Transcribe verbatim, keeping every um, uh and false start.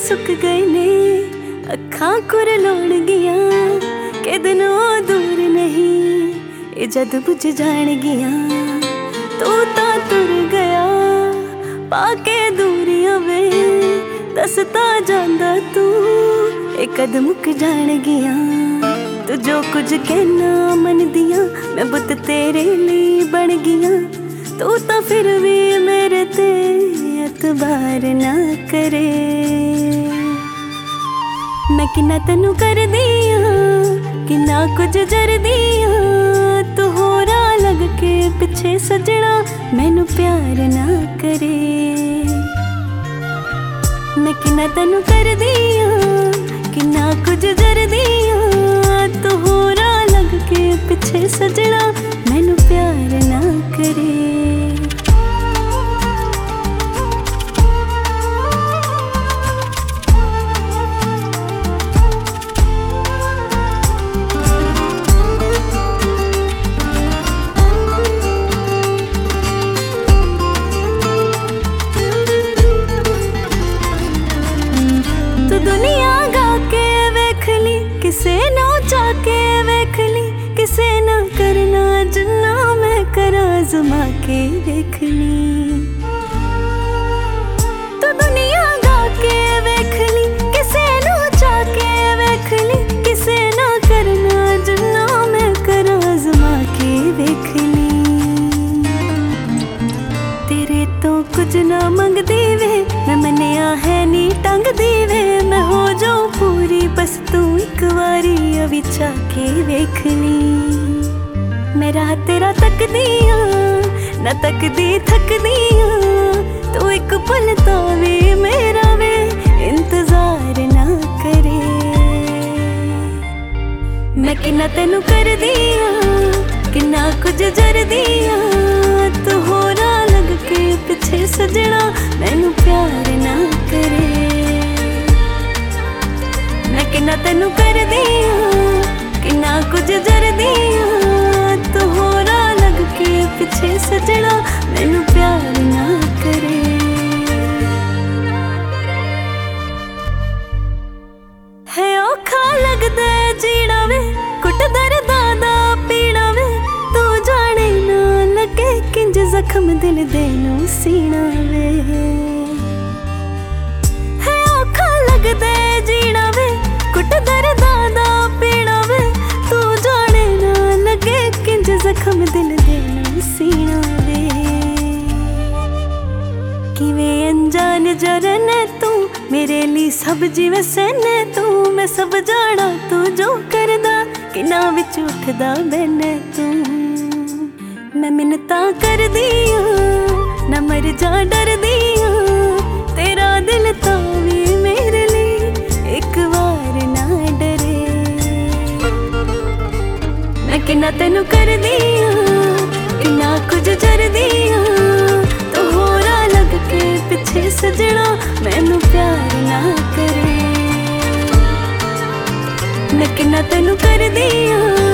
सुक गए ने अखां कुरलोड़ गया के दिन ओ दूर नहीं ये जद बुझ जान गया तू ता तुर गया पाके दूरियां वे दसता जांदा तू ये कद मुक जान गया तू जो कुछ कहना मन दिया मैं बुत तेरे लिए बन गया तू ता फिर भी मेरे ते एतबार ना करे मैं किन्ना तेनू कर दिया किन्ना कुछ जर दिया तू होरा लग के पिछे सजना मैनू प्यार ना करे मैं किन्ना तेनू कर दिया किन्ना कुछ जर दिया तू होरा लग के पिछे सजना मैनू प्यार ना करे दुनिया गा के वेख ली किसे ना चाके वेख ली किसे ना करना जिन्ना मैं करा आज़मा के वेख ली तो दुनिया गा के वेख ली किसे ना चाके वेख ली किसे ना करना जिन्ना मैं करा आज़मा के वेख ली तेरे तो कुछ ना मंगदी वे मैं मनिया है नी टंग दी वे मैं हो जाऊं पूरी बस तू एक बारी अभी चाके वेख ली मेरा तेरा तक दिया ना तक दी थक दिया तू एक पल तो भी मेरा वे इंतजार ना करे मैं किन्ना तेनू कर दिया किन्ना कुछ जर दिया तू होरा लग के पिछे सजना मैनू प्यार ना करे मैं किन्ना तेनू कर दिया किन्ना कुछ जर दिया तू होरा लग के पिछे सजना मैनू प्यार ना करे है औखा लगदा जीना वे कुट दर्दा दा पीना वे तू जाने ना लगे किंज जख्म दिल दे नू सीना वे है औखा लगदा जीना वे कुट दर्दा दा पीना वे तू जाने ना लगे किंज जख्म दिल दे नू सीना वे किवें अनजान जरन तू मेरे लिए सब जीवे सहने तू मैं सब जाना तू जो करदा किना विच उठदा बैने तू मैं मिन्नतां कर दिया ना मर जा डर दिया तेरा दिल तो भी मेरे लिए एक बार ना डरे मैं किन्ना तेनू कर दिया किन्ना कुछ जर दिया तू होरा लग के पिछे सजना मैनू प्यार ना करे मैं किन्ना तेनू कर दिया